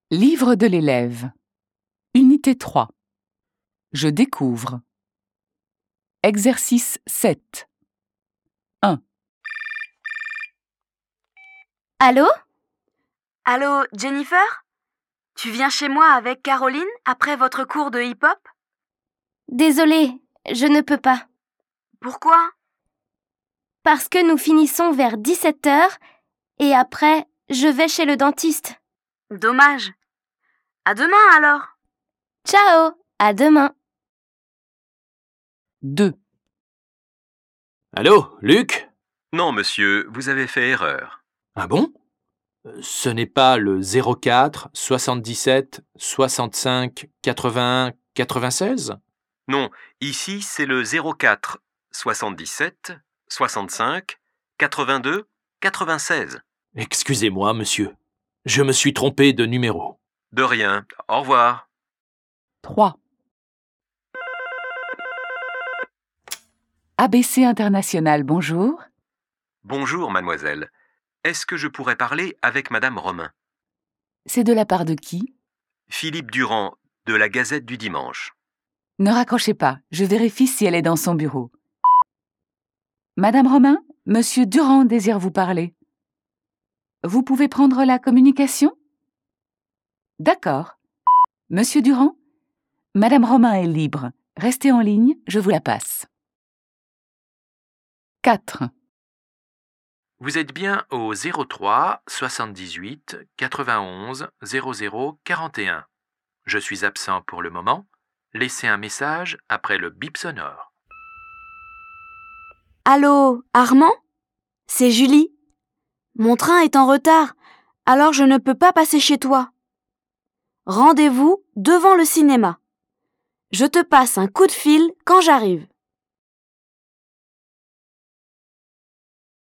Livre de l'élève. Unité 3. Je découvre. Exercice 7. 1. Allô? Allô, Jennifer? Tu viens chez moi avec Caroline après votre cours de hip-hop? Désolée, je ne peux pas. Pourquoi? Parce que nous finissons vers 17h et après, je vais chez le dentiste. Dommage. À demain alors. Ciao, à demain. 2. Allô, Luc? Non, monsieur, vous avez fait erreur. Ah bon? Ce n'est pas le 04 77 65 81 96? Non, ici c'est le 04 77 65 82 96. Excusez-moi, monsieur. Je me suis trompé de numéro. De rien. Au revoir. 3. ABC International, bonjour. Bonjour, mademoiselle. Est-ce que je pourrais parler avec madame Romain? C'est de la part de qui? Philippe Durand, de la Gazette du Dimanche. Ne raccrochez pas, je vérifie si elle est dans son bureau. Madame Romain, monsieur Durand désire vous parler. Vous pouvez prendre la communication? D'accord. Monsieur Durand, madame Romain est libre. Restez en ligne, je vous la passe. 4. Vous êtes bien au 03 78 91 00 41. Je suis absent pour le moment. Laissez un message après le bip sonore. Allô, Armand? C'est Julie. Mon train est en retard, alors je ne peux pas passer chez toi. Rendez-vous devant le cinéma. Je te passe un coup de fil quand j'arrive.